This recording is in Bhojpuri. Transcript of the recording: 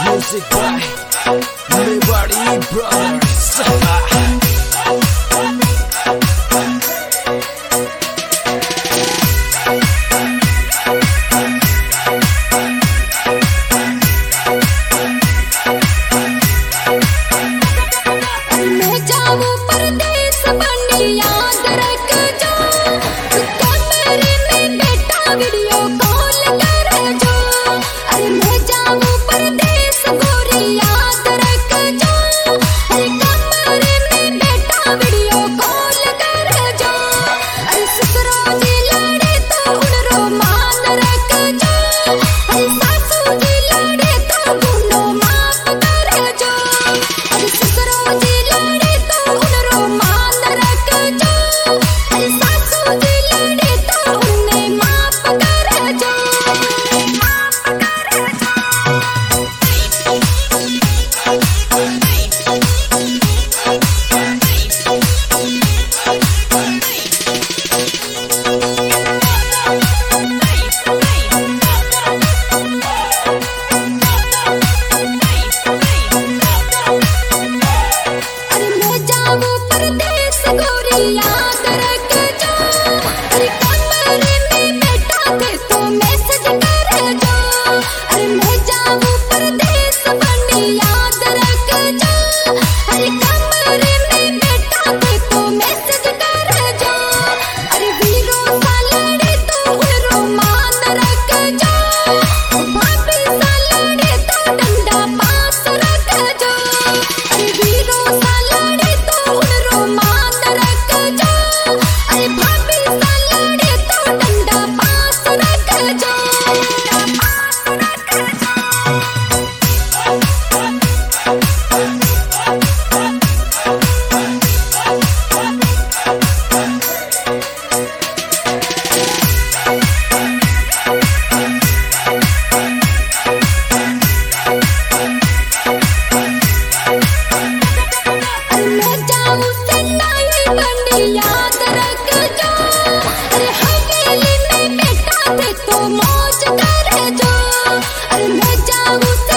Music by Everybody Brothers. मैं जाऊं परदेस बन याद रख जो कैमरे में बेटा वीडियो कॉल कर जो। अरे मैं जाऊं परदेस गोरी याद रख जो। अरे कैमरे में बेटा वीडियो कॉल कर जो। अरे ससुरो जी लड़े तो उड़रो मान रख जो। अरे सासू जी लड़े तो गुनो माफ कर जो। अरे ससुरो जी लड़े तो उड़रो मान रख जो। अरे सासू जी लड़े तो उन्हें माफ कर जो। अरे मैं जाऊं परदेस गोरी याद रख जो। अरे कमरे में बैठा थे तो मैसेज कर जो। अरे मैं जाऊं परदेस बन याद रख जो। अरे कमरे में बैठा थे तो मैसेज कर जो। अरे वीरो सा लड़े तो उड़रो मान रख जो। भाभी सा लड़े तो डंडा पास रख जो। अरे वीरो सा लड़े तो उड़रो मान रख जो। अरे भाभी सा लड़े तो डंडा पास रख जो। अरे मैं जाऊं चेन्नई बन याद रख जो। अरे हवेली में बैठा थे तो मौज कर जो। अरे मैं जाऊं